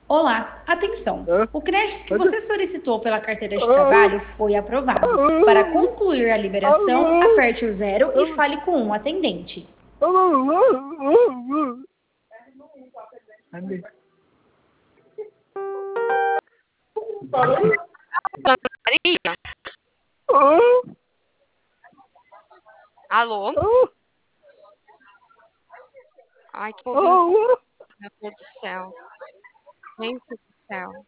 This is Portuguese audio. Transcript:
Olá, atenção! Hã? O crédito que Hã? você solicitou pela carteira de Ah, trabalho foi aprovado. Para ah, concluir a liberação, ah, aperte o zero e ah, fale com um atendente. Ande. Maria? Alô? Ai, que povo, meu Deus do céu. Gente do céu.